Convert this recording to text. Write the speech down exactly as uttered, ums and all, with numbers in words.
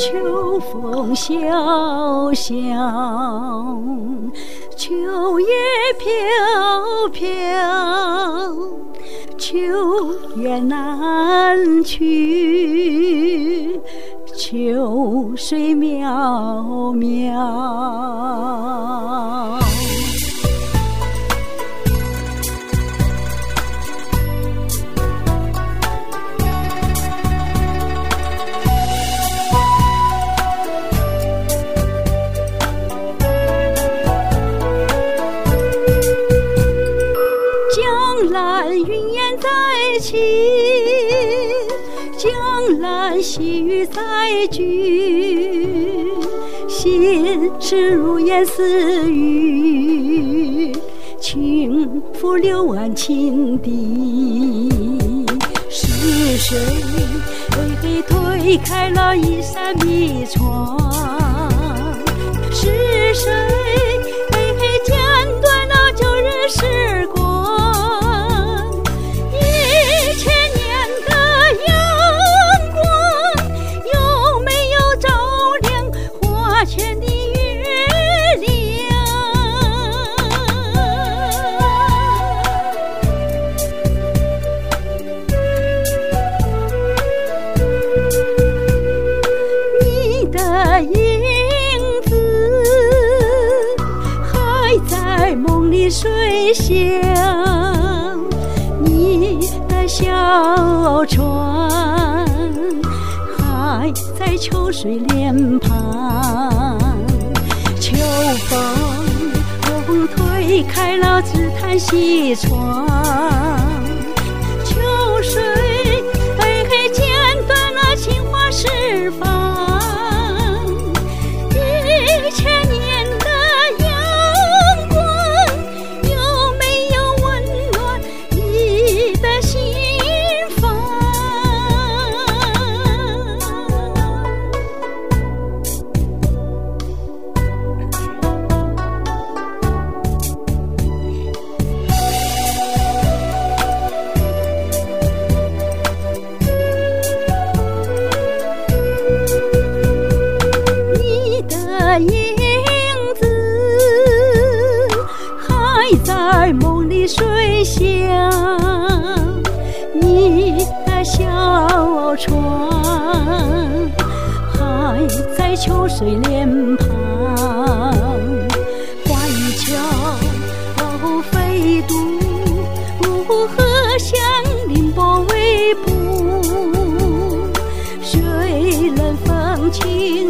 秋风萧萧，秋叶飘飘，秋雁南去，秋水渺渺。江南云烟再起，江南细雨再聚，心事如烟似雨，轻拂柳岸青笛。是谁推开了一扇迷窗？是谁剪断了旧日时光？梦里水乡，你的小船还在秋水脸庞。秋风推开了紫檀西窗，秋水剪断了青花释放。一千年的影子还在梦里水乡，你的小船还在秋水脸庞。花语桥飞渡河向凌波微步，谁人风起